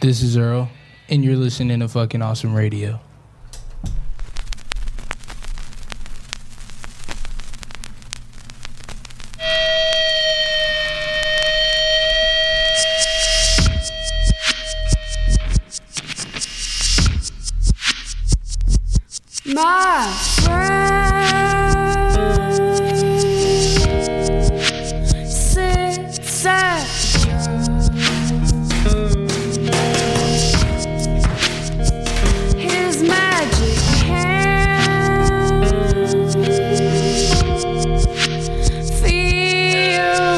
This is Earl, and you're listening to fucking awesome radio. My friend sits at his magic hand, feel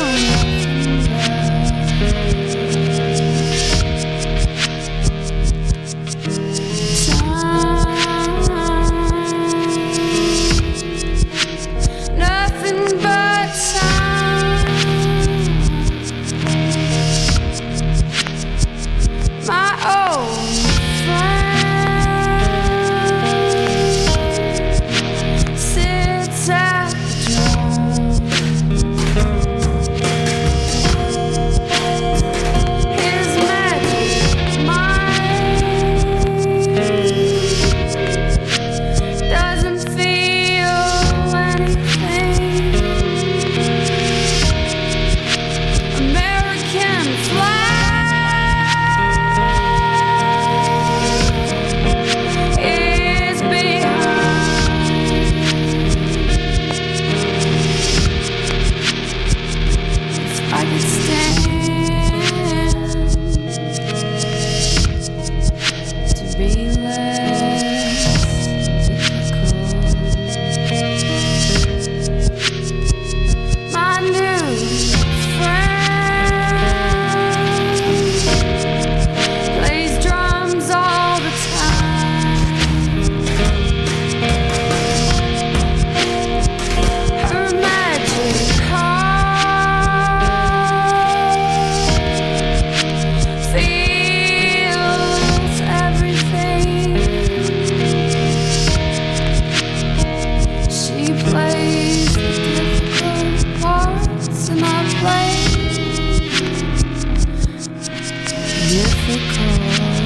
nothing but time. My old friend sits at his magic mind, doesn't feel anything. American flag is behind. If I could stand to be less difficult, my new friend plays drums all the time. Her magic heart feels everything. She plays the difficult parts and I play difficult.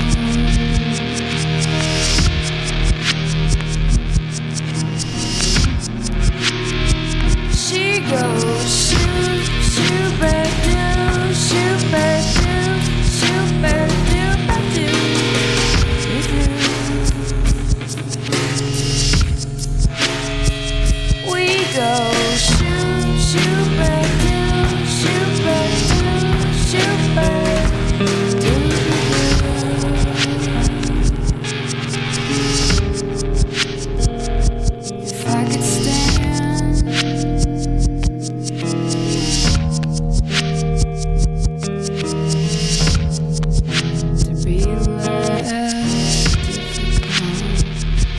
She goes shoot, shoot, ba-doo, shoot, ba-doo, shoot, ba-doo, ba-doo, ba-doo. We go shoot, shoot, ba-doo, shoot, ba-doo, shoot, ba-doo. If I could stand to be less difficult.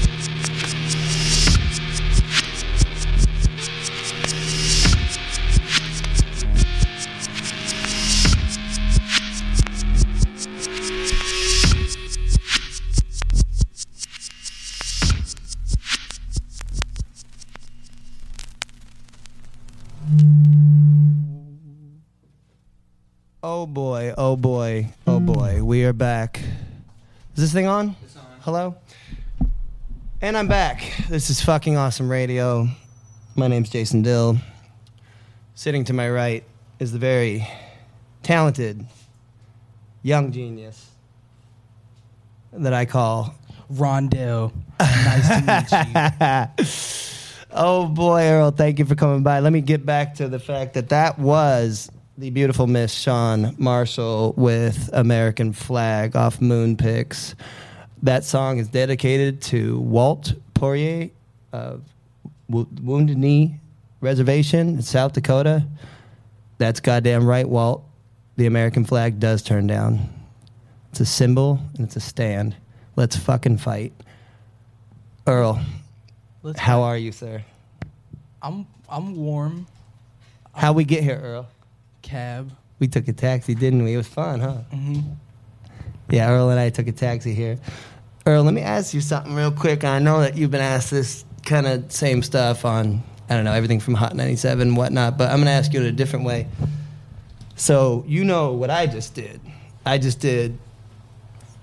Oh boy, oh boy, oh boy. We are back. Is this thing on? It's on. Hello? And I'm back. This is fucking awesome radio. My name's Jason Dill. Sitting to my right is the very talented young genius that I call Rondell, nice to meet you. Oh boy, Earl, thank you for coming by. Let me get back to the fact that was the beautiful Miss Shawn Marshall with American Flag off Moonpix. That song is dedicated to Walt Poirier of Wounded Knee Reservation in South Dakota. That's goddamn right, Walt. The American flag does turn down. It's a symbol and it's a stand. Let's fucking fight. Earl, how are you, sir? I'm warm. How we get here, Earl? Cab. We took a taxi, didn't we? It was fun, huh? Mm-hmm. Yeah, Earl and I took a taxi here. Earl, let me ask you something real quick. I know that you've been asked this kind of same stuff on, I don't know, everything from Hot 97 and whatnot, but I'm going to ask you in a different way. So, you know what I just did. I just did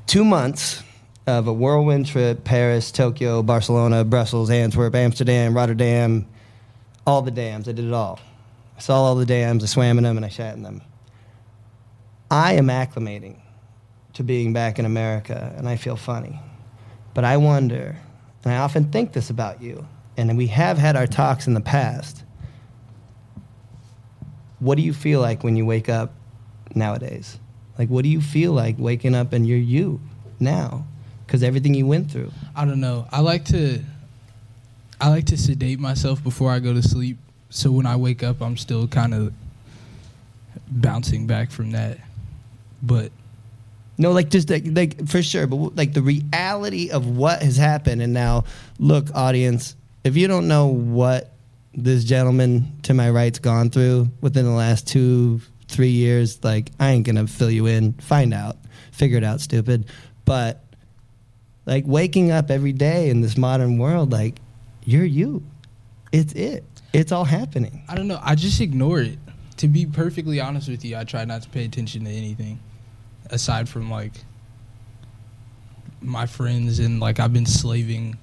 2 months of a whirlwind trip: Paris, Tokyo, Barcelona, Brussels, Antwerp, Amsterdam, Rotterdam, all the dams. I did it all. I saw all the dams, I swam in them, and I shat in them. I am acclimating to being back in America, and I feel funny. But I wonder, and I often think this about you, and we have had our talks in the past. What do you feel like when you wake up nowadays? Like, what do you feel like waking up and you're you now? Because everything you went through. I don't know. I like to sedate myself before I go to sleep, so when I wake up, I'm still kind of bouncing back from that. But no, like just like for sure, but like the reality of what has happened. And now, look, audience, if you don't know what this gentleman to my right's gone through within the last 2-3 years, like, I ain't gonna fill you in. Find out, figure it out, stupid. But like waking up every day in this modern world, like, you're you. It's all happening. I don't know. I just ignore it. To be perfectly honest with you, I try not to pay attention to anything aside from, like, my friends, and, like, I've been slaving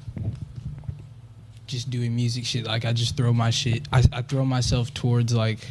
just doing music shit. Like, I just throw my shit. I throw myself towards, like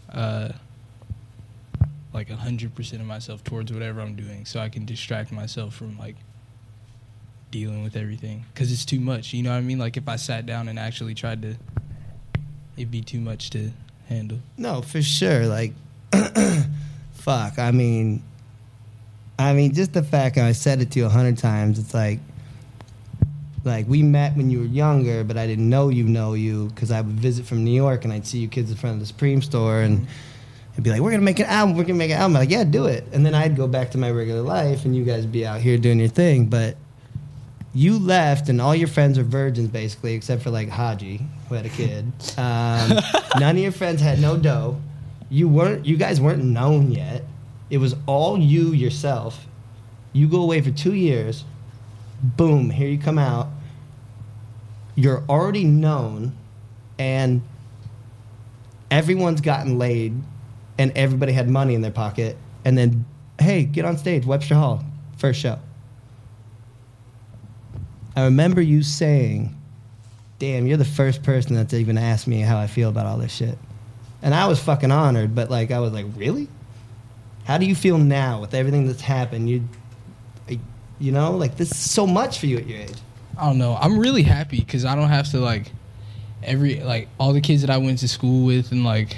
100% of myself towards whatever I'm doing, so I can distract myself from, like, dealing with everything, because it's too much, you know what I mean? Like, if I sat down and actually tried to, it'd be too much to handle. No, for sure. Like, fuck. I mean, just the fact, and I said it to you 100 times, it's like we met when you were younger, but I didn't know you, because I would visit from New York, and I'd see you kids in front of the Supreme store, and it'd be like, we're going to make an album. I'm like, yeah, do it. And then I'd go back to my regular life, and you guys would be out here doing your thing, but you left, and all your friends are virgins, basically, except for, like, Haji, who had a kid. None of your friends had no dough. You guys weren't known yet. It was all you yourself. You go away for 2 years. Boom, here you come out. You're already known, and everyone's gotten laid, and everybody had money in their pocket. And then, hey, get on stage, Webster Hall, first show. I remember you saying, damn, you're the first person that's even asked me how I feel about all this shit. And I was fucking honored, but, like, I was like, really? How do you feel now with everything that's happened? You know, like, this is so much for you at your age. I don't know. I'm really happy because I don't have to, like, all the kids that I went to school with, and, like,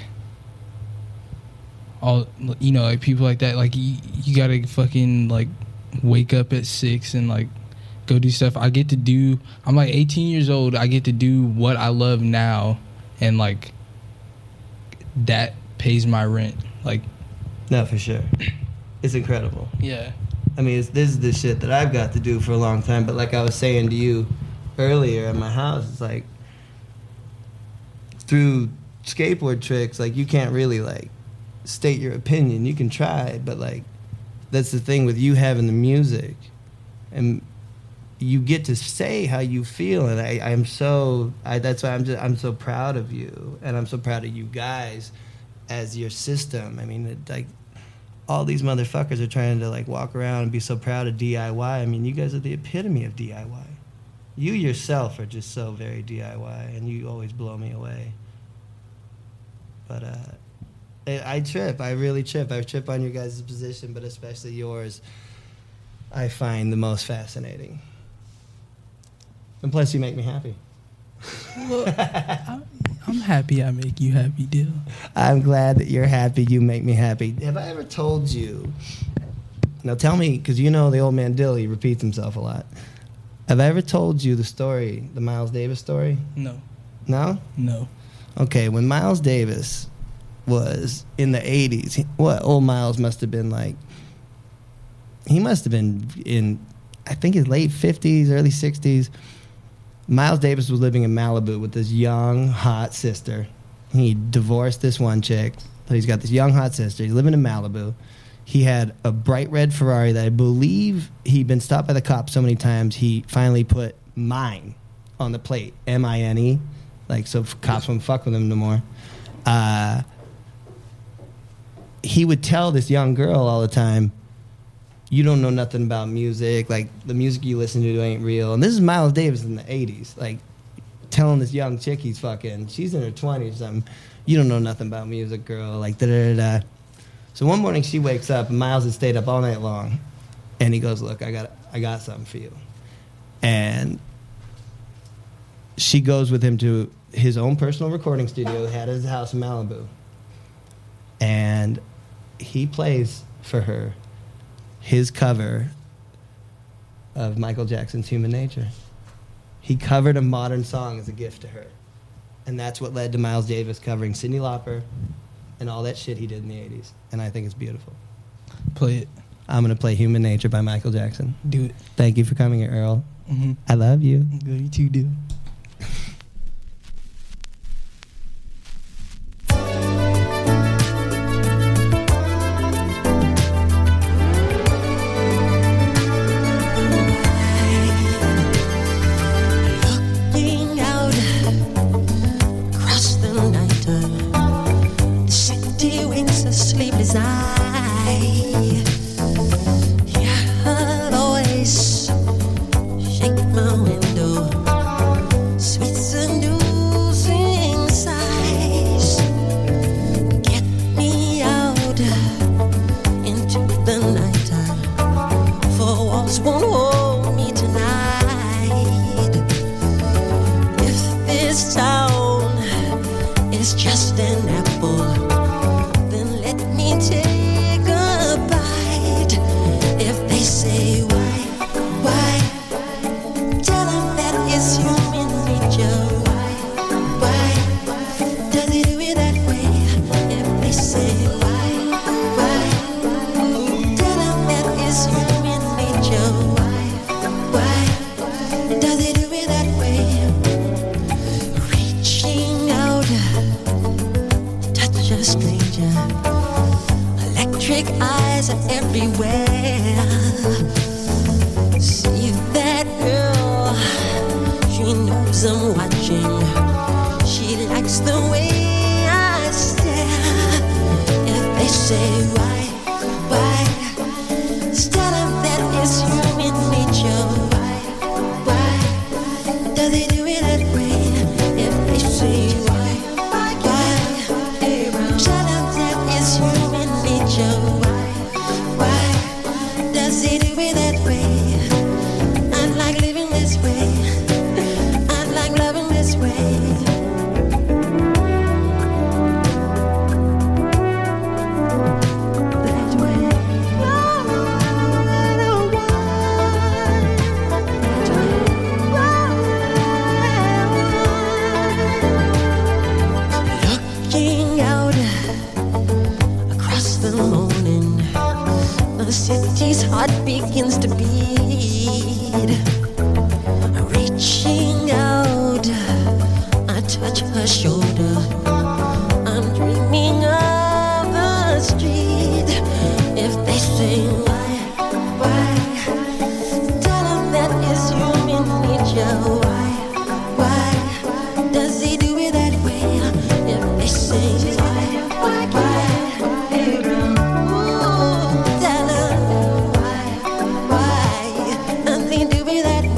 all, you know, like, people like that, like, you gotta fucking, like, wake up at 6 and, like, go do stuff. I'm like 18 years old. I get to do what I love now, and, like, that pays my rent. Like, no, for sure. It's incredible. Yeah. I mean, this is the shit that I've got to do for a long time. But like I was saying to you earlier at my house, it's like, through skateboard tricks, like, you can't really, like, state your opinion. You can try, but, like, that's the thing with you having the music, and you get to say how you feel, and that's why I'm so proud of you, and I'm so proud of you guys as your system. I mean, like, all these motherfuckers are trying to, like, walk around and be so proud of DIY. I mean, you guys are the epitome of DIY. You yourself are just so very DIY, and you always blow me away. But I trip. I really trip. I trip on your guys' position, but especially yours, I find the most fascinating. And plus, you make me happy. Well, I'm happy I make you happy, Dill. I'm glad that you're happy. You make me happy. Have I ever told you? Now tell me, because you know the old man Dill, he repeats himself a lot. Have I ever told you the story, the Miles Davis story? No. No? No. Okay, when Miles Davis was in the 80s, old Miles must have been like, he must have been in, I think, his late 50s, early 60s. Miles Davis was living in Malibu with this young, hot sister. He divorced this one chick, so he's got this young, hot sister. He's living in Malibu. He had a bright red Ferrari that I believe he'd been stopped by the cops so many times, he finally put mine on the plate, M-I-N-E, like, so cops wouldn't fuck with him no more. He would tell this young girl all the time, you don't know nothing about music. Like, the music you listen to ain't real. And this is Miles Davis in the 80s. Like, telling this young chick he's fucking, she's in her 20s or something. You don't know nothing about music, girl. Like, da-da-da-da. So one morning she wakes up, and Miles had stayed up all night long. And he goes, look, I got something for you. And she goes with him to his own personal recording studio he had at his house in Malibu. And he plays for her his cover of Michael Jackson's Human Nature. He covered a modern song as a gift to her. And that's what led to Miles Davis covering Cyndi Lauper and all that shit he did in the 80s. And I think it's beautiful. Play it. I'm going to play Human Nature by Michael Jackson. Do it. Thank you for coming here, Earl. Mm-hmm. I love you. You too, dude.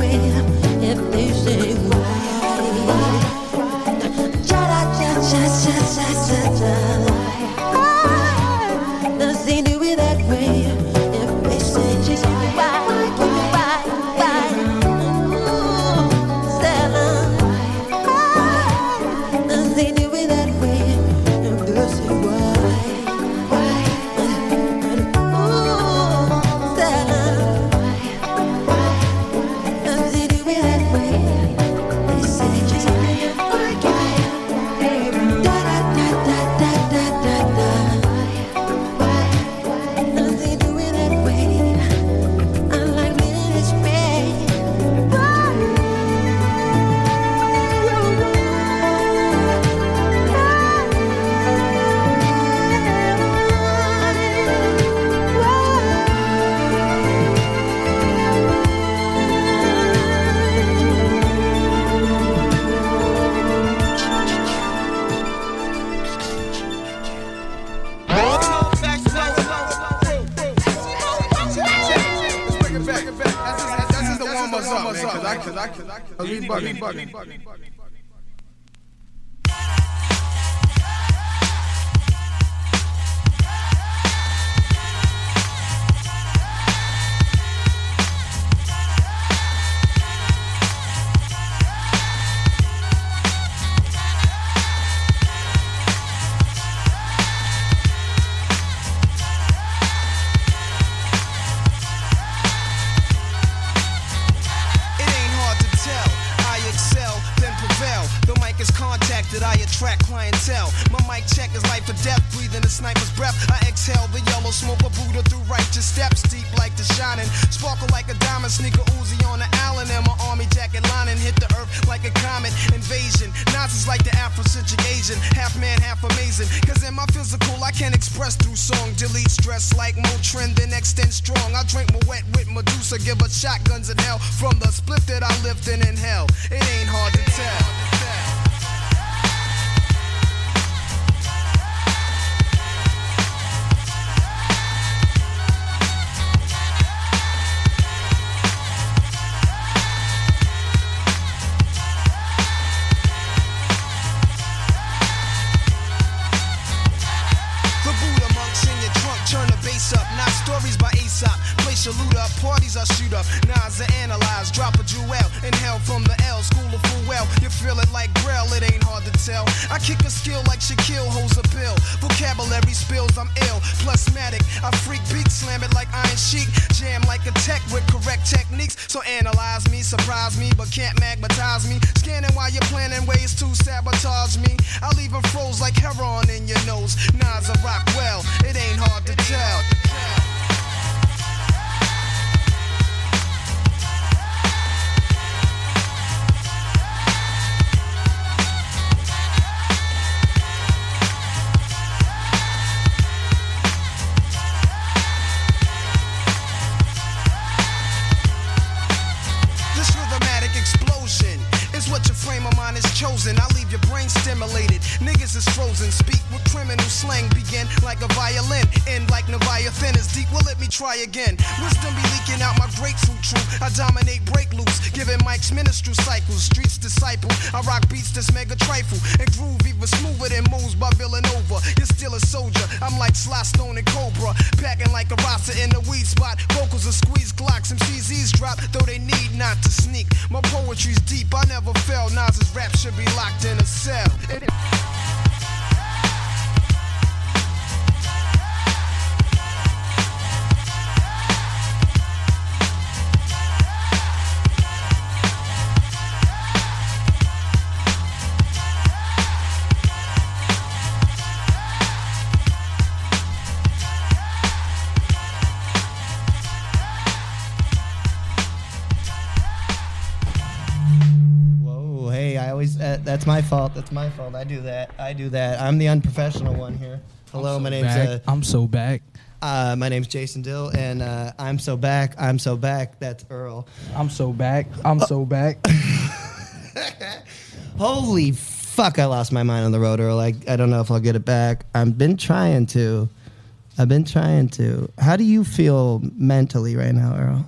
Just what's up. I can. Bugging. That I attract clientele. My mic check is life or death, breathing a sniper's breath. I exhale the yellow smoke of Buddha through righteous steps, deep like the shining, sparkle like a diamond, sneaker Uzi on the Allen, and my army jacket lining hit the earth like a comet invasion. Nazis like the Afrocentric Asian, half man, half amazing. Cause in my physical, I can express through song, delete stress like Motrin, then extend strong. I drink my wet with Medusa, give us shotguns in hell from the split that I lived in hell. It ain't hard to tell. Place your loot up, parties I shoot up, Nas I analyze, drop a jewel, inhale from the L, school of full well, you feel it like Braille, it ain't hard to tell. I kick a skill like Shaquille holds a bill, vocabulary spills, I'm ill, plusmatic, I freak beat, slam it like Iron Sheik, jam like a tech with correct techniques, so analyze me, surprise me, but can't magnetize me, scanning while you're planning ways to sabotage me, I leave them froze like heroin in your nose, Nas I rock well, it ain't hard to tell. Chosen, I leave your brain stimulated. Niggas is frozen. Speak with criminal slang. Begin like a violin. End like Leviathan is deep. Well, let me try again. Wisdom be leaking out my grapefruit true. I dominate break loose. Giving mics ministry cycles. Streets disciple. I rock beats that's mega trifle. And groove even smoother than moves by Villanova. You're still a soldier. I'm like Sly Stone and Cobra. Packing like a roster in the weed spot. Vocals are squeeze Glocks. MCs eavesdrop. Though they need not to sneak. My poetry's deep. I never fell. Nas's rap should be locked in a cell. That's my fault. I do that. I'm the unprofessional one here. Hello, my name's I'm so back. My name's Jason Dill, and I'm so back. That's Earl. I'm so back. Holy fuck! I lost my mind on the road, Earl. I don't know if I'll get it back. I've been trying to. How do you feel mentally right now, Earl?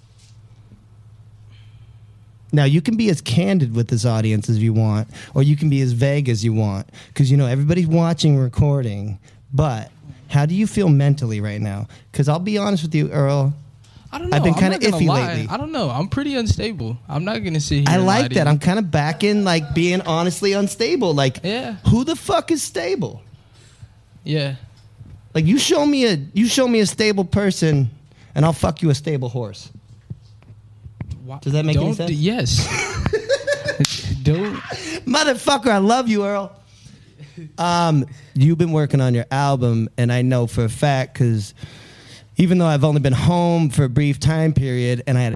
Now, you can be as candid with this audience as you want, or you can be as vague as you want, because, you know, everybody's watching, recording, but how do you feel mentally right now? Because I'll be honest with you, Earl, I don't know. I've been kind of iffy lately. I don't know. I'm pretty unstable. I'm not going to sit here I and like lie to that. you. I'm kind of back in, like, being honestly unstable. Like, yeah. Who the fuck is stable? Yeah. Like, you show me a stable person, and I'll fuck you a stable horse. Does that make any sense? Yes. Don't. Motherfucker, I love you, Earl. You've been working on your album, and I know for a fact, because even though I've only been home for a brief time period, and I had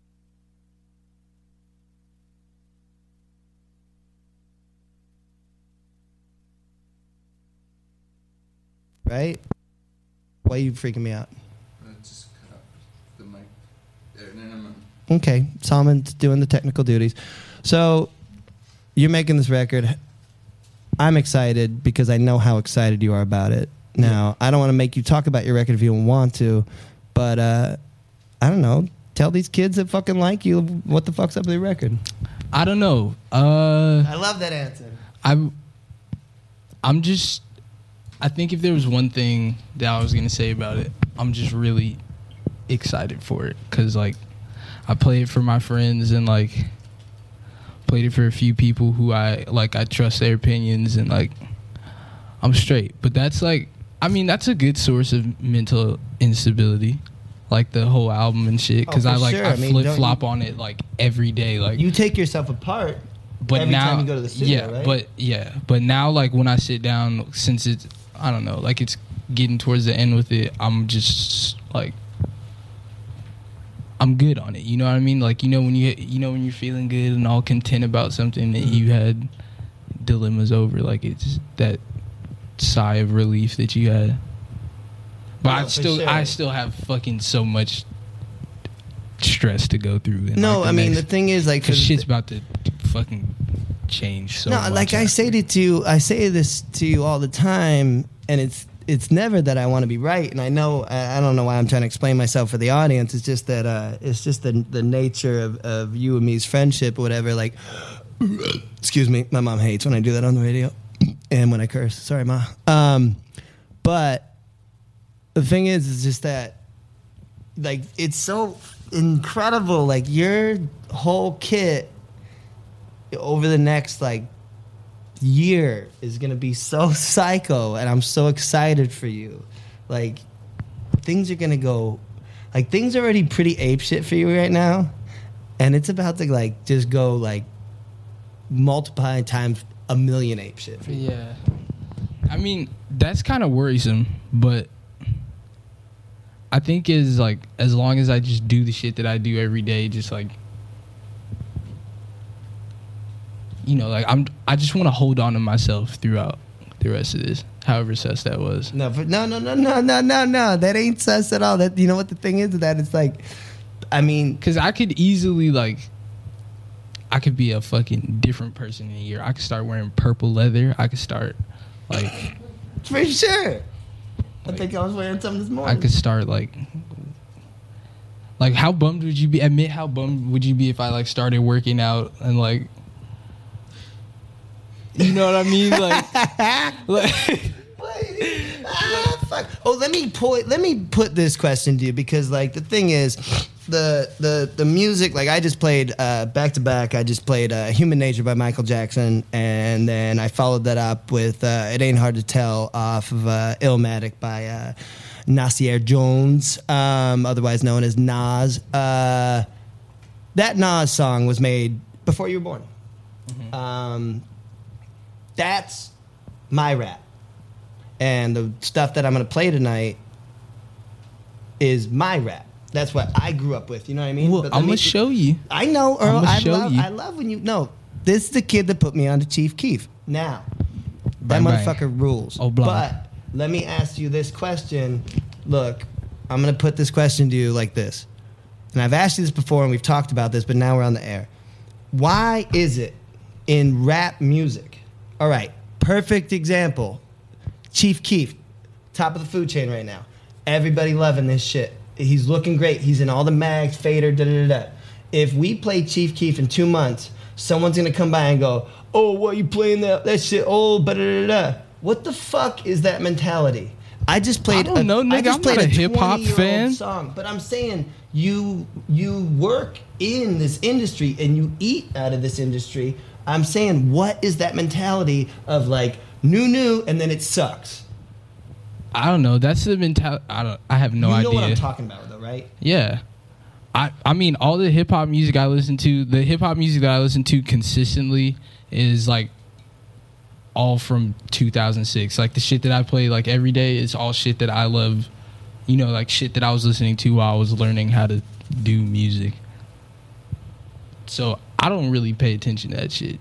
right? Why are you freaking me out? Just cut out the mic. There, no. Okay, Salman's doing the technical duties. So, you're making this record. I'm excited because I know how excited you are about it. Now, I don't want to make you talk about your record if you don't want to, but I don't know. tell these kids that fucking like you what the fuck's up with your record? I don't know. I love that answer. I'm just. I think if there was one thing that I was gonna say about it, I'm just really excited for it because like I play it for my friends and like played it for a few people who I trust their opinions and like I'm straight. But that's like, I mean, that's a good source of mental instability, like the whole album and shit. Because I flip flop on it like every day. Like you take yourself apart. But every now, time you go to the studio, right? But now like when I sit down, since it's I don't know, like it's getting towards the end with it, I'm just like I'm good on it. You know what I mean? Like when you're feeling good and all content about something that you had dilemmas over, like it's that sigh of relief that you had. But I still have fucking so much stress to go through. No, I mean the thing is like because shit's about to fucking change so much. No, like I say this to you all the time, and it's never that I want to be right, and I don't know why I'm trying to explain myself for the audience. It's just that it's just the nature of you and me's friendship or whatever. Like, excuse me, my mom hates when I do that on the radio and when I curse. Sorry, Ma. But the thing is just that like it's so incredible. Like your whole kit over the next like year is gonna be so psycho, and I'm so excited for you. Like things are gonna go, like things are already pretty apeshit for you right now, and it's about to like just go like multiply times a million apeshit for you. Yeah, I mean that's kind of worrisome, but I think is like as long as I just do the shit that I do every day, just like. You know, like I just want to hold on to myself throughout the rest of this, however sus that was. No. That ain't sus at all. That you know what the thing is that it's like, I mean, because I could easily like, I could be a fucking different person in a year. I could start wearing purple leather. I could start like, for sure. Like, I think I was wearing something this morning. I could start like how bummed would you be? Admit how bummed would you be if I like started working out and like. You know what I mean? Fuck. Oh, let me put this question to you because, like, the thing is, the music. Like, I just played back to back. I just played "Human Nature" by Michael Jackson, and then I followed that up with "It Ain't Hard to Tell" off of "Illmatic" by Nasir Jones, otherwise known as Nas. That Nas song was made before you were born. Mm-hmm. That's my rap. And the stuff that I'm going to play tonight is my rap. That's what I grew up with. You know what I mean? Well, I'm going to show you. I know, Earl. I love when you... No, this is the kid that put me on to Chief Keef. Now, that motherfucker rules. Oh, blah. But let me ask you this question. Look, I'm going to put this question to you like this. And I've asked you this before, and we've talked about this, but now we're on the air. Why is it in rap music... All right, perfect example. Chief Keef, top of the food chain right now. Everybody loving this shit. He's looking great. He's in all the mags, Fader, da-da-da-da. If we play Chief Keef in 2 months, someone's going to come by and go, oh, what, you playing that shit old, da-da-da-da. What the fuck is that mentality? I just played I don't know, nigga. I'm not a hip-hop fan. Song, but I'm saying you work in this industry and you eat out of this industry. I'm saying, what is that mentality of like new, and then it sucks? I don't know. That's the mentality. I have no idea. You know what I'm talking about, though, right? Yeah. I mean, all the hip hop music I listen to, the hip hop music that I listen to consistently is like all from 2006. Like the shit that I play like every day is all shit that I love. You know, like shit that I was listening to while I was learning how to do music. So I don't really pay attention to that shit.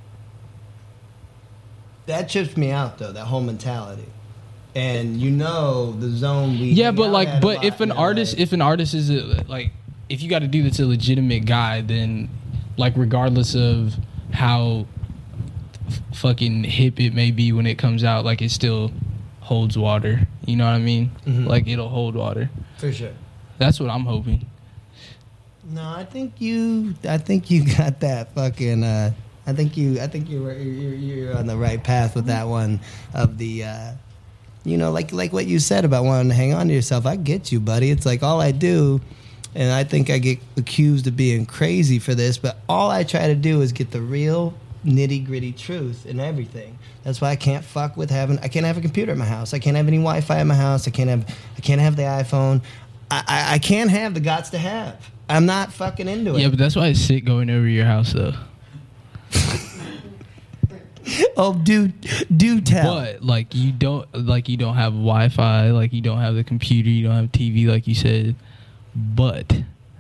That trips me out though, that whole mentality. And you know the zone we but if an artist is like if you got a dude that's a legitimate guy, then like regardless of how fucking hip it may be when it comes out, like it still holds water. You know what I mean? Mm-hmm. Like it'll hold water. For sure. That's what I'm hoping. No, I think you got that fucking. I think you're on the right path with that one of the. Like what you said about wanting to hang on to yourself. I get you, buddy. It's like all I do, and I think I get accused of being crazy for this, but all I try to do is get the real nitty gritty truth in everything. That's why I can't fuck with I can't have a computer at my house. I can't have any Wi-Fi at my house. I can't have the iPhone. I can't have the gots to have. I'm not fucking into it. Yeah, but that's why it's sick going over your house, though. Oh, do tell. But you don't have Wi-Fi, like you don't have the computer, you don't have TV, like you said. But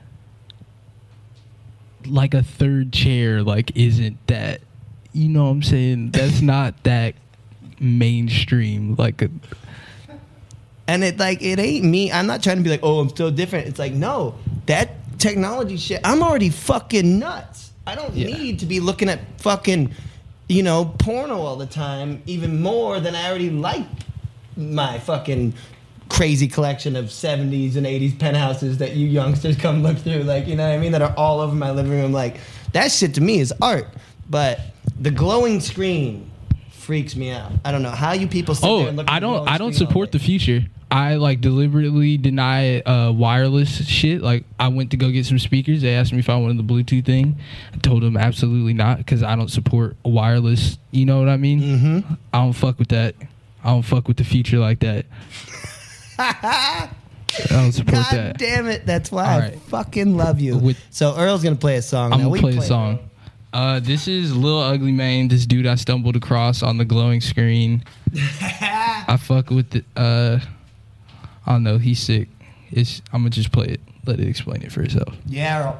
like a third chair, isn't that? You know what I'm saying? That's not that mainstream. And it ain't me. I'm not trying to be like, oh, I'm still different. It's like, no, that technology shit, I'm already fucking nuts. I don't need to be looking at fucking, porno all the time, even more than I already like my fucking crazy collection of 70s and 80s penthouses that you youngsters come look through, you know what I mean, that are all over my living room. That shit to me is art. But the glowing screen freaks me out. I don't know how you people sit there and look at the glowing screen. I don't support the future. I deliberately deny wireless shit. I went to go get some speakers. They asked me if I wanted the Bluetooth thing. I told them absolutely not because I don't support wireless. You know what I mean? Mm-hmm. I don't fuck with that. I don't fuck with the future like that. I don't support that. God damn it. That's why I fucking love you. So Earl's going to play a song. I'm going to play a song. This is Lil Ugly Mane, this dude I stumbled across on the glowing screen. I fuck with it. I don't know, he's sick. I'm going to just play it. Let it explain it for itself. Yeah, Earl.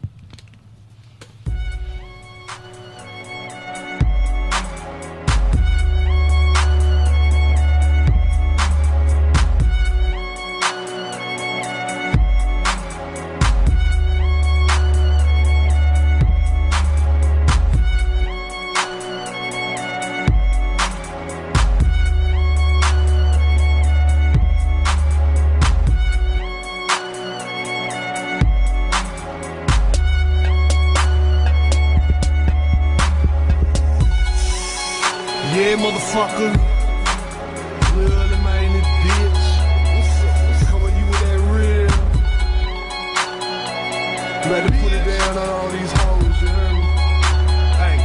Motherfucker, real and man, this bitch. What's coming you with that real? Better put it down on all these hoes, you heard me? Hey,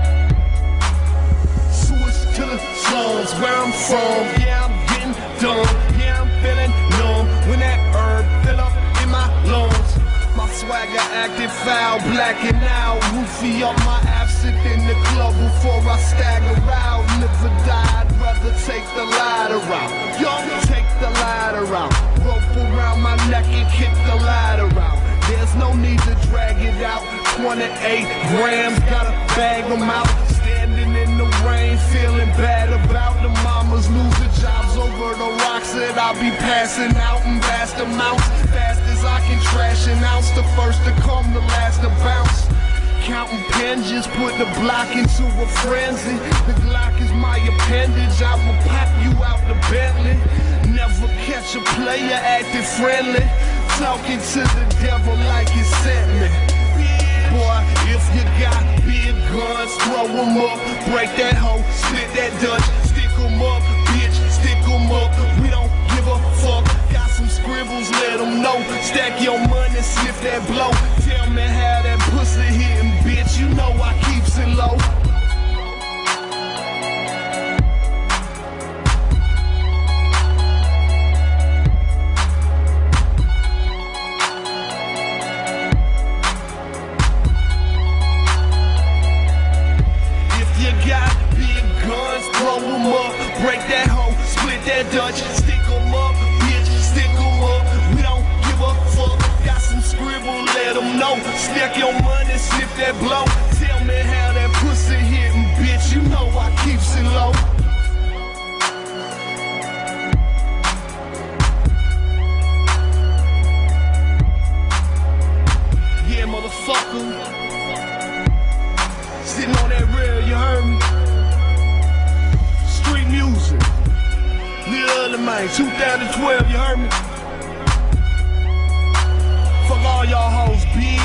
switch to the slums where I'm from. Yeah, I'm getting dumb. Yeah, I'm feeling numb when that herb fill up in my lungs. My swagger active foul, blacking out. Roofie up my absinthe in the club before I stagger out. Never died, rather take the ladder out. Young, take the ladder out. Rope around my neck and kick the ladder out. There's no need to drag it out. 28 grams, gotta bag them out. Standing in the rain, feeling bad about the mamas losing jobs over the rocks that I'll be passing out in vast amounts. Fast as I can trash an ounce, the first to come, the last to bounce. Counting pen, just put the block into a frenzy. The Glock is my appendage, I will pop you out the Bentley. Never catch a player acting friendly. Talking to the devil like he sent me. Boy, if you got big guns, throw them up. Break that hoe, split that Dutch. Stick them up, bitch, stick them up. We don't give a fuck. Got some scribbles, let them know. Stack your money, sniff that blow. Tell me how that pussy hitting, bitch. You know I keeps it low. Break that hoe, split that Dutch, stick 'em up, bitch, stick 'em up. We don't give a fuck. Got some scribble, let 'em know. Stack your money, sniff that blow. Tell me how that pussy hitting, bitch. You know I keeps it low. Yeah, motherfucker. Sitting on that rail, you heard me? Street music. Lil Ugly Mane, 2012, you heard me? Fuck all y'all hoes, bitch.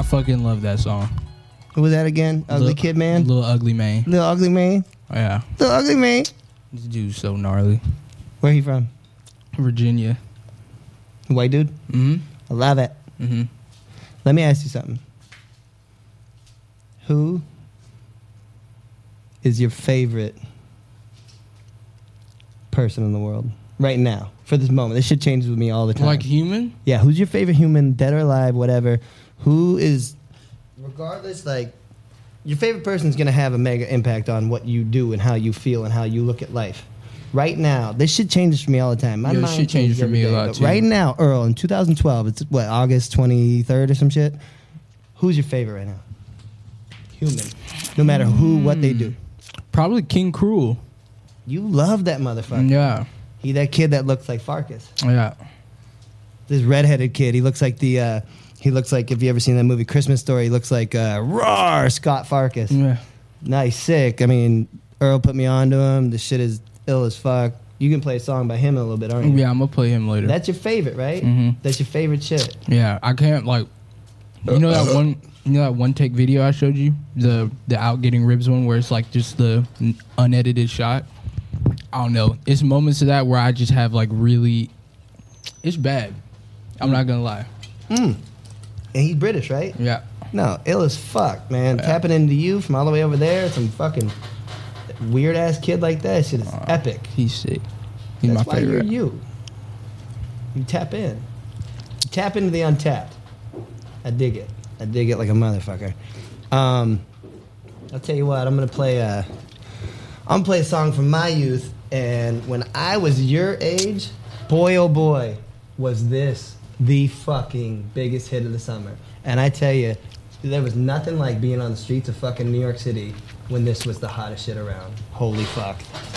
Fucking love that song. Who was that again? Ugly Kid Man? Little Ugly Man. Little Ugly Man? Yeah. Little Ugly Man. This dude's so gnarly. Where he from? Virginia. White dude? Mm-hmm. I love it. Mm-hmm. Let me ask you something. Who is your favorite person in the world right now for this moment? This shit changes with me all the time. Like human? Yeah, who's your favorite human, dead or alive, whatever? Who is, regardless, like, your favorite person is going to have a mega impact on what you do and how you feel and how you look at life. Right now, this shit changes for me all the time. My Yo, mind shit changes for every me a day, lot, but too. right now, Earl, in 2012, it's what, August 23rd or some shit? Who's your favorite right now? Human. No matter who, what they do. Probably King Cruel. You love that motherfucker. Yeah. He that kid that looks like Farkas. Yeah. This redheaded kid. He looks like the. He looks like, if you ever seen that movie Christmas Story, he looks like Roar Scott Farkas. Yeah. Nice, sick. I mean, Earl put me on to him. This shit is ill as fuck. You can play a song by him in a little bit, aren't you? Yeah, I'm gonna play him later. That's your favorite, right? Mhm. That's your favorite shit. Yeah, I can't like. You know that one take video I showed you, the out getting ribs one, where it's like just the unedited shot. I don't know. It's moments of that where I just have like really. It's bad. I'm not gonna lie. And he's British, right? Yeah. No, ill as fuck, man. Tapping into you from all the way over there. Some fucking weird ass kid like that. Shit is epic. He's sick. He's That's my why favorite. you're you. You tap in. You tap into the untapped. I dig it. I dig it like a motherfucker. I'll tell you what. I'm gonna play a song from my youth. And when I was your age, boy oh boy, was this the fucking biggest hit of the summer. And I tell you, there was nothing like being on the streets of fucking New York City when this was the hottest shit around. Holy fuck.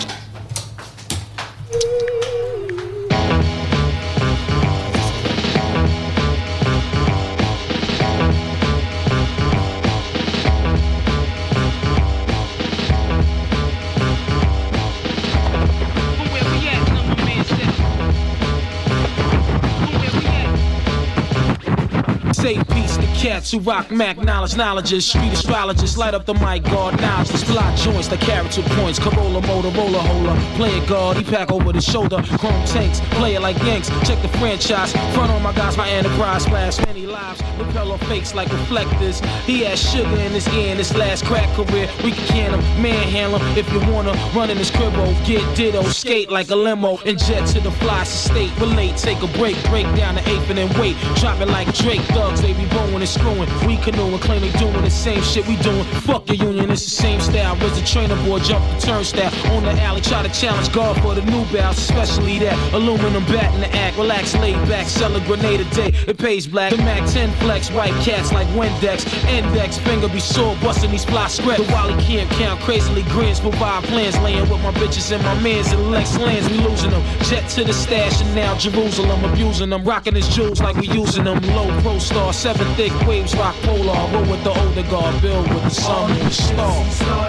Say peace to cats who rock Mac knowledges, street astrologists, light up the mic, guard knowledge, fly joints like character points, Corolla, Motorola, hola, play it guard, he pack over the shoulder, chrome tanks, play it like Yanks, check the franchise, front on my guys, my enterprise, splash many lives, repel fakes like reflectors, he has sugar in his ear in his last crack career, we can can him, manhandle him, if you wanna, run in his cribbo, get ditto, skate like a limo, and jet to the fly state, relate, take a break down the eighth and then wait, drop it like Drake, thugs, they be bowing and screwing, we canoeing, claim they doing the same shit we doing, fuck your union, it's the same style, where's the trainer boy, jump the turnstile, on the alley, try to challenge God for the new bounce, especially that, aluminum bat in the act, relax, laid back, sell a grenade a day, it pays black, the Mac 10 flex, white cats like Windex, index, finger be sore, busting these fly script, the Wally camp count, crazily grins, provide plans, laying with my bitches and my mans, and Lex lands, we losing them, jet to the stash, and now Jerusalem, abusing them, rocking his jewels like we using them, low pro star, 7 thick waves, rock polar, roll with the older guard, build with the sun and the star. Start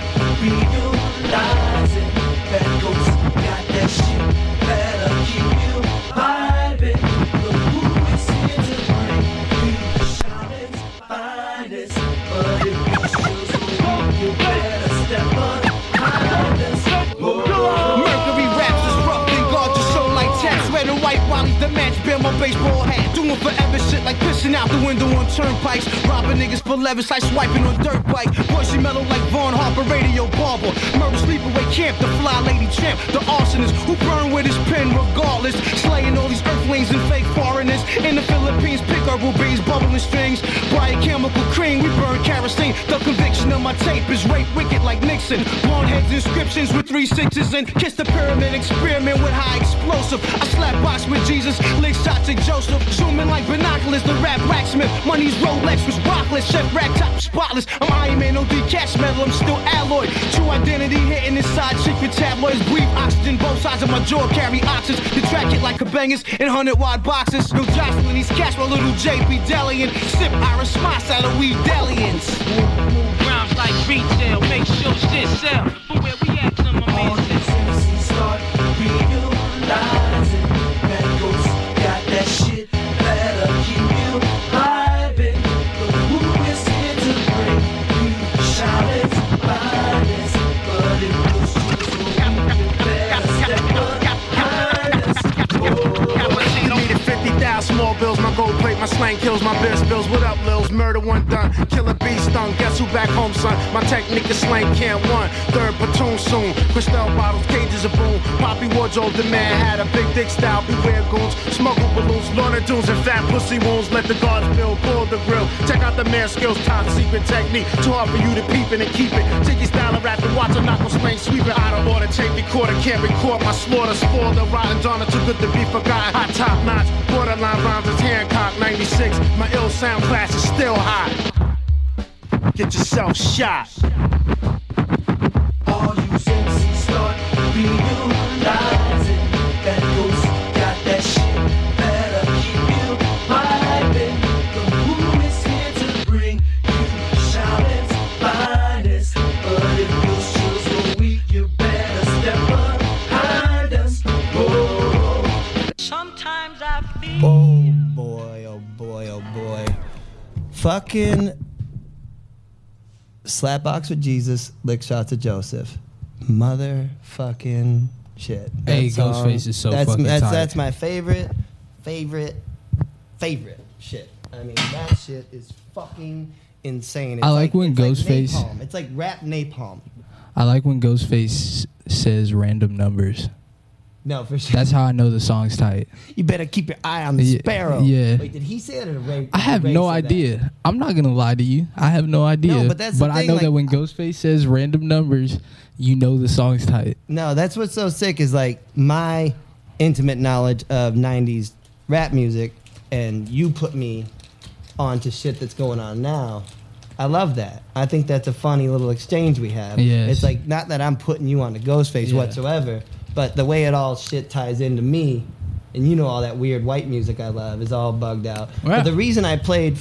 realizing that ghost got that shit that'll keep you vibing. Look who is here to bring you the shaman's finest. But if you still so you better step behind us. Mercury raps is rough, then guard your show like tax. Red and white Wally's the match, bear my baseball hat. Doing forever shit like pissing out the window on turnpikes. Robbing niggas for leverage like swiping on dirt bike. Voicey mellow like Vaughn Harper, radio barber. Murder sleepaway camp, the fly lady champ. The arsonist who burn with his pen regardless. Slaying all these earthlings and fake foreigners. In the Philippines, pick herbal bees, bubbling strings. Biochemical cream, we burn kerosene. The conviction of my tape is rape wicked like Nixon. Blonde heads inscriptions with 3 6s and kiss the pyramid experiment with high explosive. I slap box with Jesus, lick shots at Joseph. Zooming like binoculars, the rap blacksmith. Money's Rolex was rockless, chef rack top spotless. I'm Iron Man, no decash metal, I'm still alloyed. True identity hitting inside chick with tabloids. Breathe oxygen, both sides of my jaw carry oxys. The track it like a bangers in 100-wide boxes. No jostling these cats, my little JP Delian. Sip Irish Moss out of weed Delians. Move rhymes like retail, make sure shit sell. But where we at, some of All man these MCs start realizing that ghost got that shit that'll keep you vibing. Look who is slang kills, my beer spills. What up, Lils? Murder one done. Killer bee stung. Guess who back home, son? My technique is slang can't one. Third platoon soon. Cristal bottles, cages of boom. Poppy wardrobe, the man had a big dick style. Beware goons. Smuggle balloons, Lorna dunes, and fat pussy wounds. Let the guards build, pull the grill. Check out the man's skills, top secret technique. Too hard for you to peep it and keep it. Take your style of rap and watch a knock on slang, sweep it out of order. Tape recorder, can't record my slaughter. Spoil the rotten Donna, too good to be forgotten. Hot top notch, borderline rhymes is Hancock 96. My ill sound class is still hot. Get yourself shot. All you senses start realizing that ghost got that shit. Better keep you vibing. The moon is here to bring you shoutings, finest. But if your shoes are weak, you better step behind us. Oh. Sometimes I feel. Oh boy, oh boy, oh boy. Fucking Slapbox with Jesus, lick shots of Joseph. Motherfucking shit. Hey, That song- Ghostface is so fucking tight. That's my favorite shit. I mean, that shit is fucking insane. It's I like when it's Ghostface- napalm. It's like rap napalm. I like when Ghostface says random numbers. No, for sure. That's how I know the song's tight. You better keep your eye on the Yeah, sparrow. yeah. Wait, did he say it or Ray? I have Ray no said that? idea. I'm not gonna lie to you. I have no idea. No, but that's the I thing, know like- that when Ghostface says random numbers, you know the song's tight. No, that's what's so sick is like my intimate knowledge of 90s rap music, and you put me onto shit that's going on now. I love that. I think that's a funny little exchange we have. Yes. It's like, not that I'm putting you on to Ghostface Yeah. whatsoever, but the way it all shit ties into me, and you know all that weird white music I love is all bugged out. Yeah. But the reason I played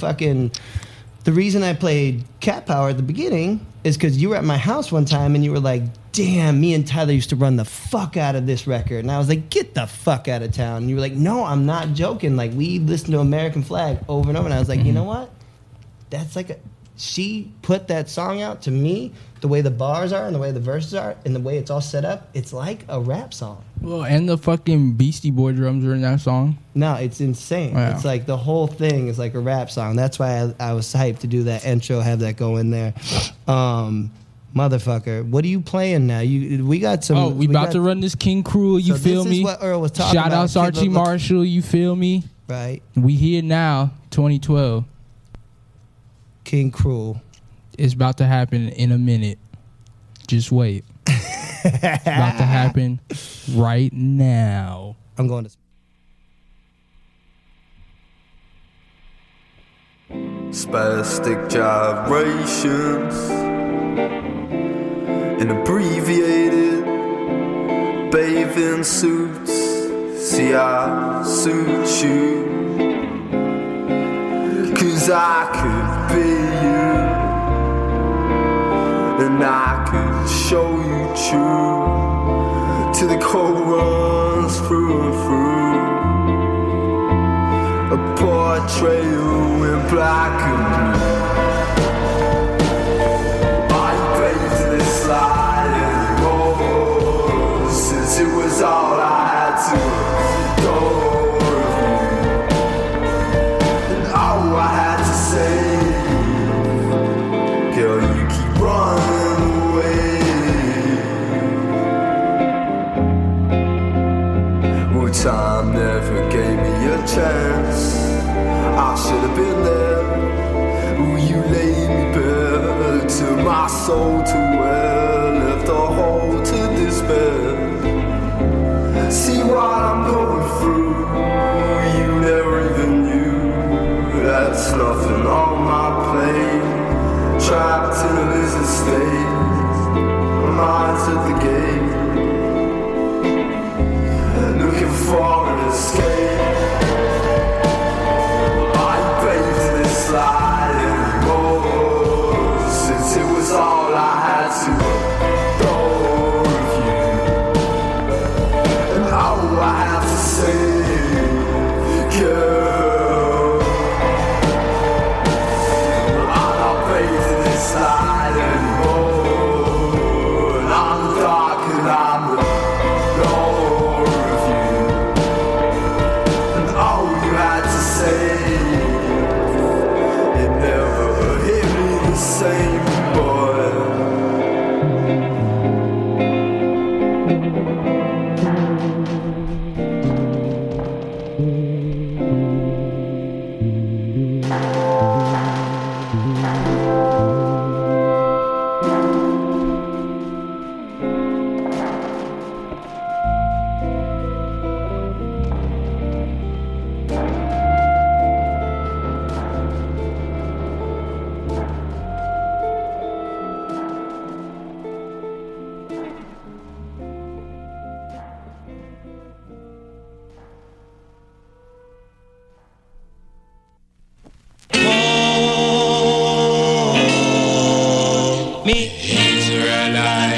Cat Power at the beginning is because you were at my house one time and you were like, damn, me and Tyler used to run the fuck out of this record. And I was like, get the fuck out of town. And you were like, no, I'm not joking. Like, we listened to American Flag over and over. And I was like, you know what? That's like she put that song out to me, the way the bars are and the way the verses are and the way it's all set up. It's like a rap song. Well, and the fucking Beastie Boy drums are in that song. No, it's insane. Wow. It's like the whole thing is like a rap song. That's why I was hyped to do that intro, have that go in there. Motherfucker, what are you playing now? We got some. Oh, we about to run this King Cruel. You So feel this me? is what Earl was talking Shout about. outs Archie Marshall. You feel me? Right, We here now. 2012. King Cruel. It's about to happen in a minute. Just wait. It's about to happen right now. I'm going to. Spastic gyrations in abbreviated bathing suits. See, I suit you, 'cause I could be you, and I could show you true till the cold runs through and through. A portrait in black and blue. Are you bathed in this light anymore? Since it was all I had to adore of you, and all I had to say, girl, you keep running away. Well, time never gave me a chance. I should have been there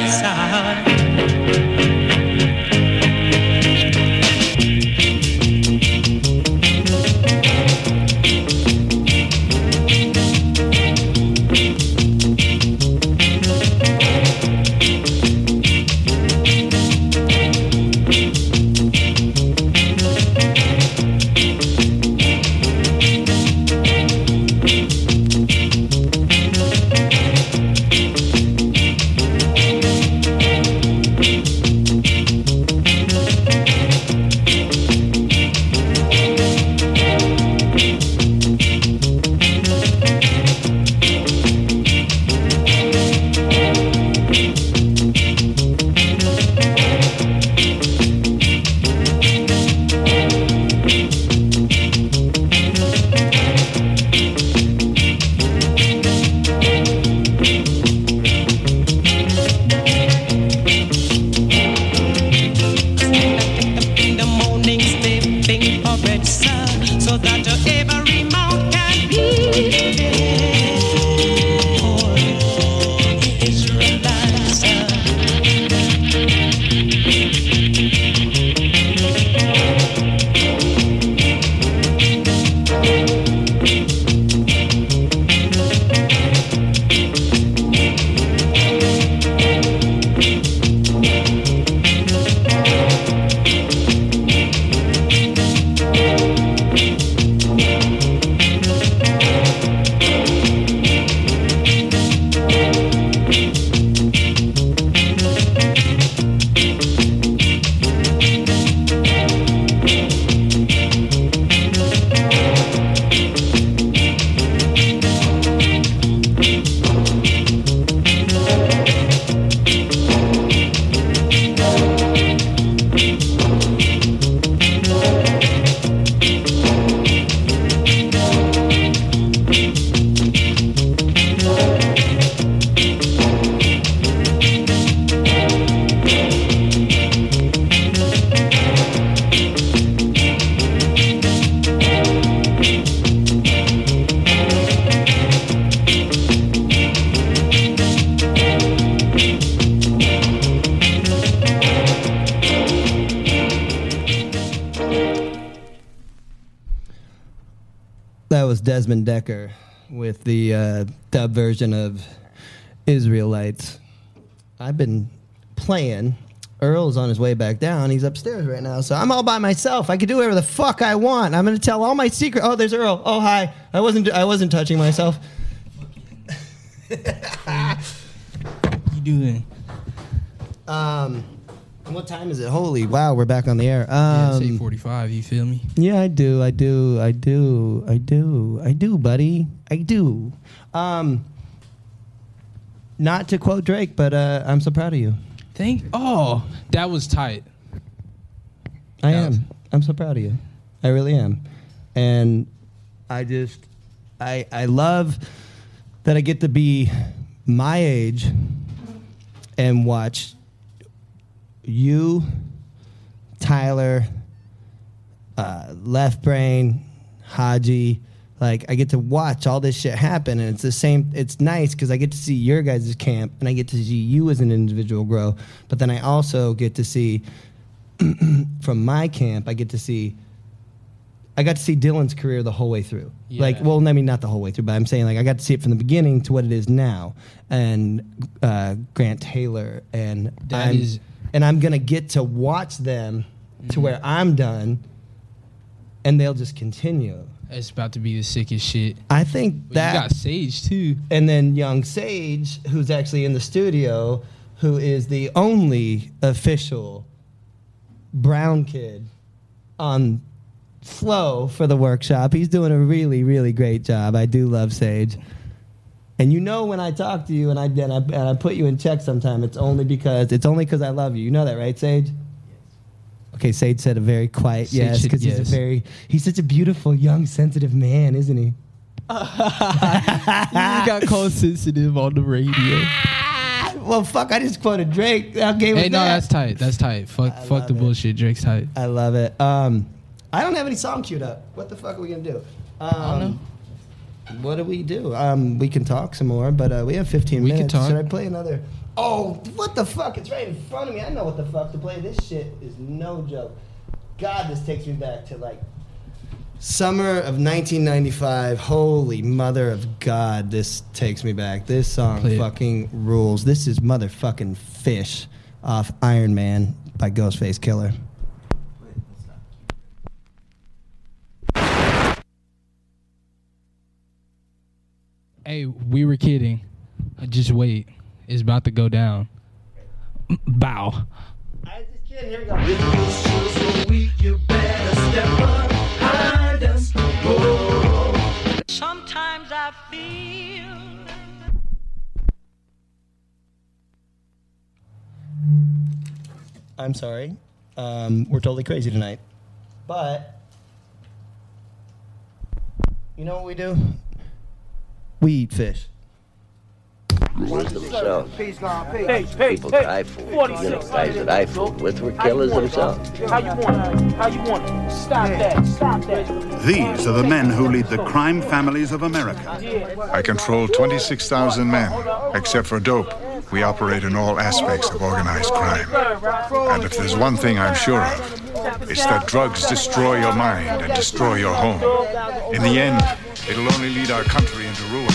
That was Desmond Decker with the dub version of Israelites. I've been playing. Earl's on his way back down. He's upstairs right now, so I'm all by myself. I can do whatever the fuck I want. I'm going to tell all my secrets. Oh, there's Earl. Oh, hi. I wasn't touching myself. What you doing? What time is it? Holy wow, we're back on the air. Yeah, it's 8:45. You feel me? Yeah, I do, buddy. I do. Not to quote Drake, but I'm so proud of you. Oh, that was tight. I am. I'm so proud of you. I really am. And I love that I get to be my age and watch you, Tyler, Left Brain, Haji. Like, I get to watch all this shit happen, and it's the same. It's nice because I get to see your guys' camp, and I get to see you as an individual grow. But then I also get to see, from my camp, I got to see Dylan's career the whole way through. Yeah. Like, well, I mean, not the whole way through, but I'm saying, like, I got to see it from the beginning to what it is now. And Grant Taylor, and I'm gonna get to watch them to where I'm done, and they'll just continue. It's about to be the sickest shit. I think that you got Sage too, and then young Sage, who's actually in the studio, who is the only official brown kid on Flow for the workshop. He's doing a really, really great job. I do love Sage. And you know, when I talk to you and I put you in check sometime, it's only because I love you. You know that, right, Sage? Yes. Okay, Sage said a very quiet yes because he's such a beautiful, young, sensitive man, isn't he? You got called sensitive on the radio. Well, fuck! I just quoted Drake. That's tight. That's tight. Fuck the bullshit. Drake's tight. I love it. I don't have any song queued up. What the fuck are we gonna do? I don't know. What do? We can talk some more, but we have 15 minutes. Can talk. Should I play another? Oh, what the fuck? It's right in front of me. I know what the fuck to play. This shit is no joke. God, this takes me back to like summer of 1995. Holy mother of God, this takes me back. This song fucking rules. This is motherfucking Fish off Iron Man by Ghostface Killer. Hey, we were kidding. Just wait. It's about to go down. Bow. I just kidding. Here we go. With your shoes so weak, you better step behind us. Oh. Sometimes I feel. I'm sorry. We're totally crazy tonight. But you know what we do? We eat fish. Themselves. People that I fooled, guys that I fooled with were killers themselves. How you want it? Stop that. These are the men who lead the crime families of America. I control 26,000 men, except for dope. We operate in all aspects of organized crime. And if there's one thing I'm sure of, it's that drugs destroy your mind and destroy your home. In the end, it'll only lead our country into ruin.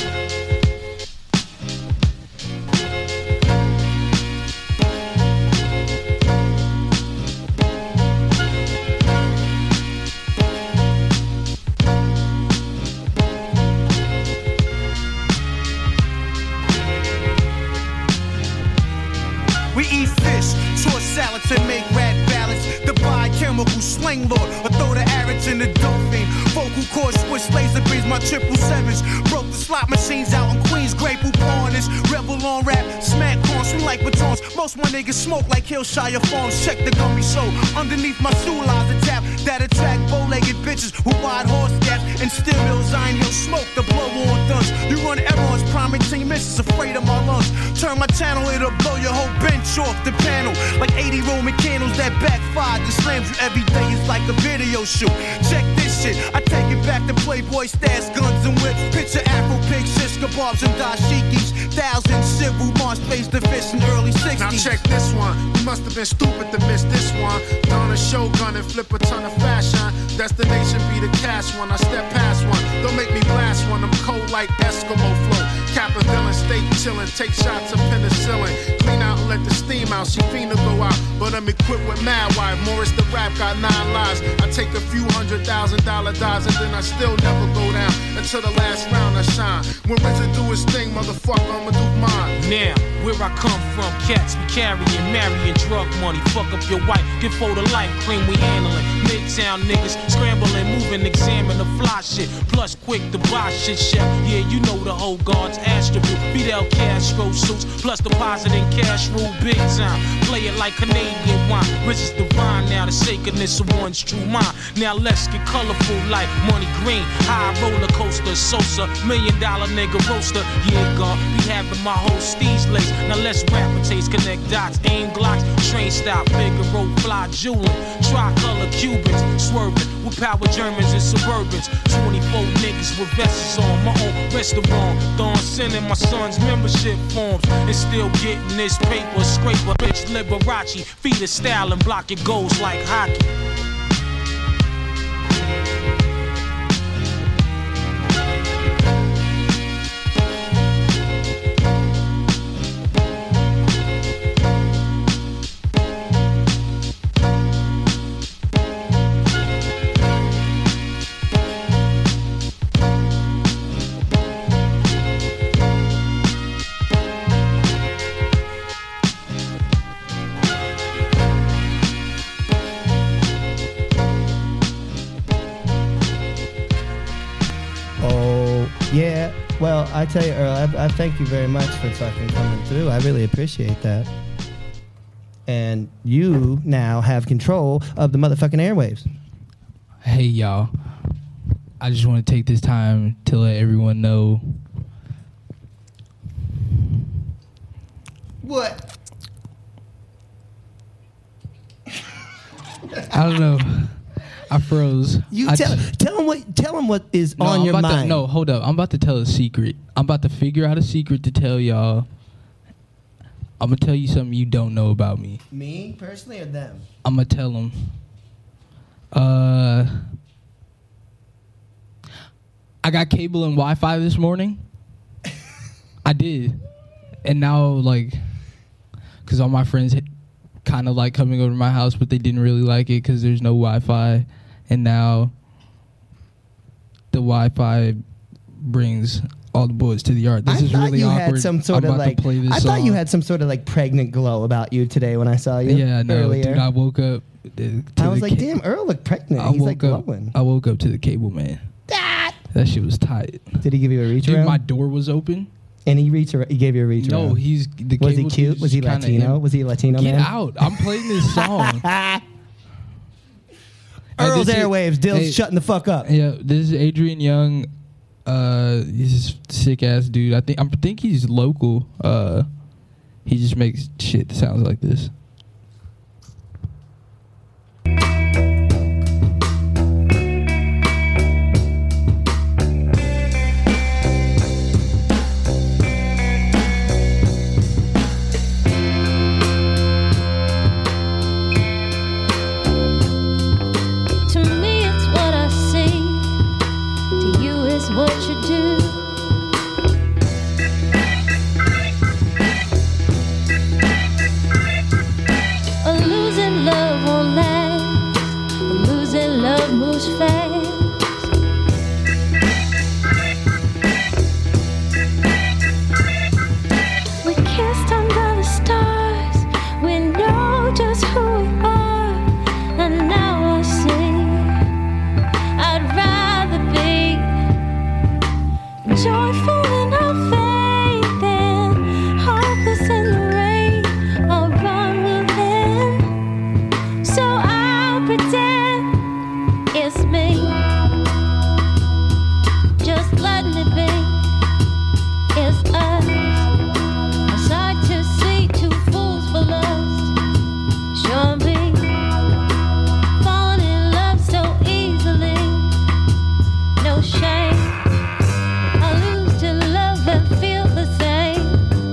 We eat fish, toss salads and make rat ballads. The biochemical slang lord, or throw the arrows in the dolphin. Vocal cords, switch laser beams, my 777s. Broke the slot machines out in Queens, Grey Pouponers. Rebel on rap, smack corns, swing like batons. Most my niggas smoke like Hillshire Farms. Check the gummy show. Underneath my shoe lies a tap that attract bow-legged bitches who ride horse gaps. And still hills, Iron Hill smoke, the blow on guns. You run errors, primary team missions, afraid of my lungs. Turn my channel, it'll blow your whole bench off the panel. Like 80 Roman candles that backfire. The slams you every day is like a video shoot. Check this shit, I take it back to Playboy stats, guns and whips. Picture Afro pigs, shish kebabs and dashikis. Thousands civil march face the fish in early 60s. Now check this one, you must have been stupid to miss this one. Don a showgun and flip a ton of fashion. Destination be the cash one, I step past one. Don't make me blast one, I'm cold like Eskimo flow. Cap a villain, stay chillin', take shots of penicillin. Clean out and let the steam out, she finna go out. But I'm equipped with mad wire, Morris the rap got 9 lives. I take a few $100,000 dives and then I still never go down. Until the last round I shine. When RZA do his thing, motherfucker, I'ma do mine. Now, where I come from, cats be carrying, marrying drug money. Fuck up your wife, get for the life cream we handling. Midtown niggas scrambling, moving, examine the fly shit. Plus quick to buy shit, chef. Yeah, you know the whole guard's attribute. Fidel Castro suits, plus depositing cash rule big time. Play it like Canadian wine. Rich is divine now, the sacredness of one's true mind. Now let's get colorful like money green. High roller coaster, Sosa, $1 million nigga roaster. Yeah, God, be having my whole steez lace. Now let's rapper taste, connect dots, aim glocks, train stop, Figaro, fly jeweling, tricolor Cubans, swerving with power Germans and Suburbans. 24 niggas with vests on, my own restaurant. Throwing sending my son's membership forms and still getting this paper. Scraper, bitch, Liberace, feed the style and block your goals like hockey. Yeah, well, I tell you, Earl, I thank you very much for fucking coming through. I really appreciate that. And you now have control of the motherfucking airwaves. Hey, y'all. I just want to take this time to let everyone know. What? I don't know. I froze. You tell him what is on your mind. No, hold up. I'm about to tell a secret. I'm about to figure out a secret to tell y'all I'm gonna tell you something you don't know about me. Me personally or them? I'm gonna tell them. I got cable and Wi-Fi this morning. I did, and now like, cause all my friends kind of like coming over to my house, but they didn't really like it because there's no Wi-Fi, and now the Wi-Fi brings all the boys to the yard. This is really awkward. Had some sort of like, I thought you had some sort of like pregnant glow about you today when I saw you. Yeah, no, earlier. dude. I woke up. I was like, damn, Earl looked pregnant. He's like glowing. I woke up to the cable man. That shit was tight. Did he give you a reach Dude, around? my door was open. And he gave you a reach around? No, he's the Was he cable cute? dude's Was he kinda Latino? Was he a Latino Get man? out. I'm playing this song. Earl's this is- Airwaves. Dill's hey, shutting the fuck up. Yeah, this is Adrian Young. He's a sick ass dude. I think he's local. He just makes shit that sounds like this. To me, it's what I see. To you, it's what you do. A losing love won't last. A losing love moves fast. We kissed under the stars. We know just who we are. And now I see I'd rather be joyful in our faith than hopeless in the rain or wrong within. So I'll pretend it's me, just letting it be. It's us. A sight to see, two fools for lust. Sure be falling in love so easily. No shame. I lose to love and feel the same.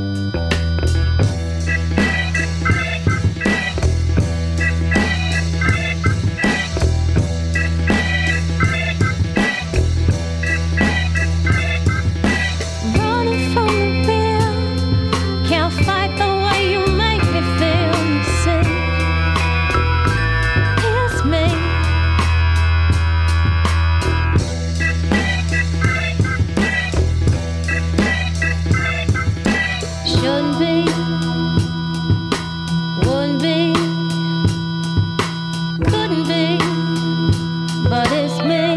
Running from the real, can't fight the way you make me feel. You see, it's me. Shouldn't be, wouldn't be, couldn't be, but it's me.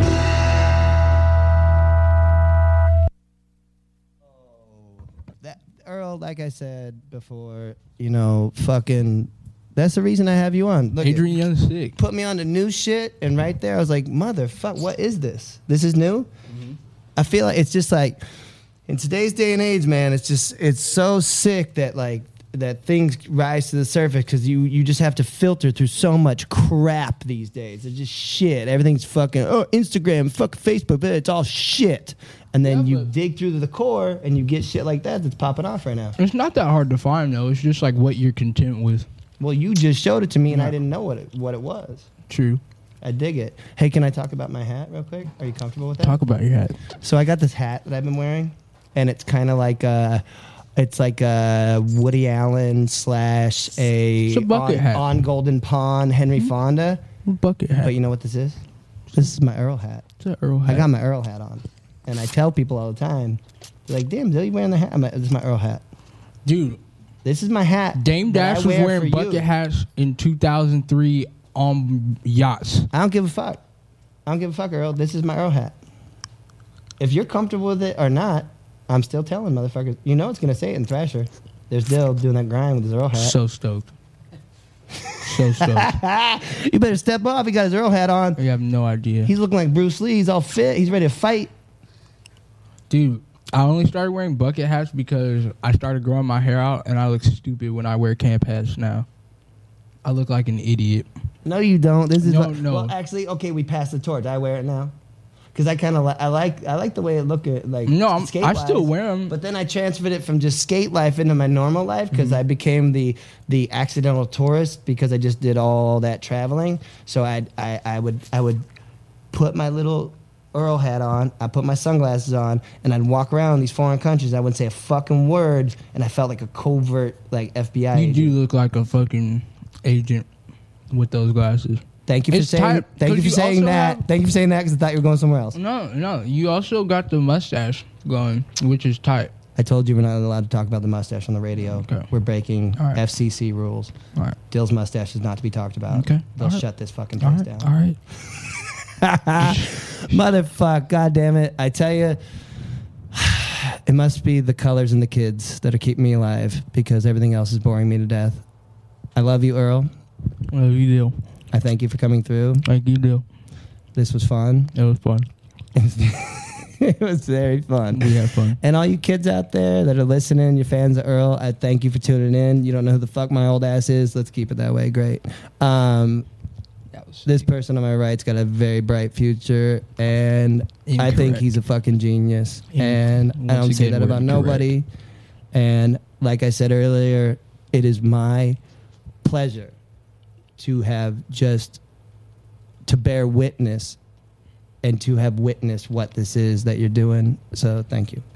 That Earl, like I said before, fucking. That's the reason I have you on. Look, Adrian Young's sick. Put me on the new shit, and right there, I was like, motherfuck, what is this? This is new? I feel like it's just like, in today's day and age, man, it's so sick that like, that things rise to the surface because you just have to filter through so much crap these days. It's just shit. Everything's fucking, Instagram, fuck Facebook, it's all shit. And then you dig through the core and you get shit like that that's popping off right now. It's not that hard to find though. It's just like what you're content with. Well, you just showed it to me and I didn't know what it was. True. I dig it. Hey, can I talk about my hat real quick? Are you comfortable with that? Talk about your hat. So I got this hat that I've been wearing, and it's kind of like it's like a Woody Allen / It's a bucket hat. on Golden Pond Henry Fonda. Bucket hat. But you know what this is? This is my Earl hat. It's an Earl hat. I got my Earl hat on, and I tell people all the time, they're like, "Damn, Dill, you wearing the hat?" I'm like, "This is my Earl hat, dude." This is my hat. Dame that Dash I was wear wearing for bucket you. hats in 2003 on yachts. I don't give a fuck. I don't give a fuck, Earl. This is my Earl hat. If you're comfortable with it or not, I'm still telling motherfuckers. You know it's going to say it in Thrasher. There's Dill doing that grind with his Earl hat. So stoked. So stoked. You better step off. He got his Earl hat on. You have no idea. He's looking like Bruce Lee. He's all fit. He's ready to fight. Dude, I only started wearing bucket hats because I started growing my hair out and I look stupid when I wear camp hats now. I look like an idiot. No, you don't. This is No. Well, actually, okay, we passed the torch. I wear it now. because I kind of I like the way it look at like. No, I skate-wise. still wear them. But then I transferred it from just skate life into my normal life because I became the accidental tourist because I just did all that traveling. So I would put my little Earl hat on, I put my sunglasses on, and I'd walk around these foreign countries. I wouldn't say a fucking word, and I felt like a covert like FBI You agent. do look like a fucking agent with those glasses. Thank you for It's saying. tight, Thank you 'cause for saying also that. have- Thank you for saying that because I thought you were going somewhere else. No. You also got the mustache going, which is tight. I told you we're not allowed to talk about the mustache on the radio. Okay. We're breaking All right. FCC rules. All right. Dill's mustache is not to be talked about. Okay. They'll All right. shut this fucking All place right. down. All right. Motherfuck, god damn it. I tell you, it must be the colors and the kids that are keeping me alive because everything else is boring me to death. I love you, Earl. Well, you do. I thank you for coming through. Like you do. This was fun. It was fun. It was very fun. We had fun. And all you kids out there that are listening, you're fans of Earl, I thank you for tuning in. You don't know who the fuck my old ass is. Let's keep it that way. Great. This person on my right's got a very bright future, and I think Incorrect. he's a fucking genius. And I don't Once say again, that we're about nobody. And like I said earlier, it is my pleasure to have just to bear witness and to have witnessed what this is that you're doing. So thank you.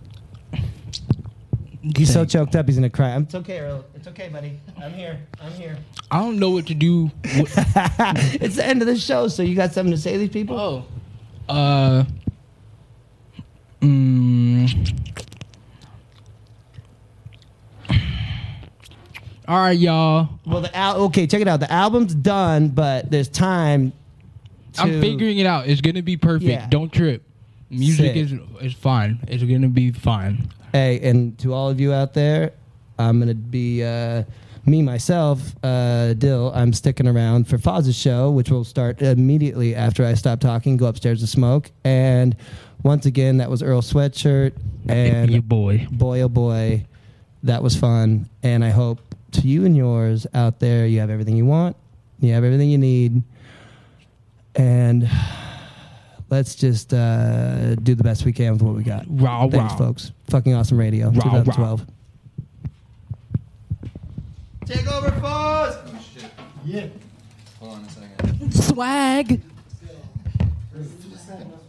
He's so choked up, he's gonna cry. It's okay, Earl. It's okay, buddy. I'm here. I don't know what to do. It's the end of the show, so you got something to say to these people? Oh. All right, y'all. Well, okay, check it out. The album's done, but there's time. I'm figuring it out. It's gonna be perfect. Yeah. Don't trip. Music Sick. is fine. It's gonna be fine. Hey, and to all of you out there, I'm gonna be me myself, Dill. I'm sticking around for Foz's show, which will start immediately after I stop talking. Go upstairs to smoke. And once again, that was Earl Sweatshirt and your boy. Boy, oh boy, that was fun. And I hope to you and yours out there, you have everything you want, you have everything you need, and let's just do the best we can with what we got. Rah, Thanks, rah. folks. Fucking awesome radio, Rah, 2012. Take over, Foz! Oh, shit. Yeah. Hold on a second. Swag. Just a second.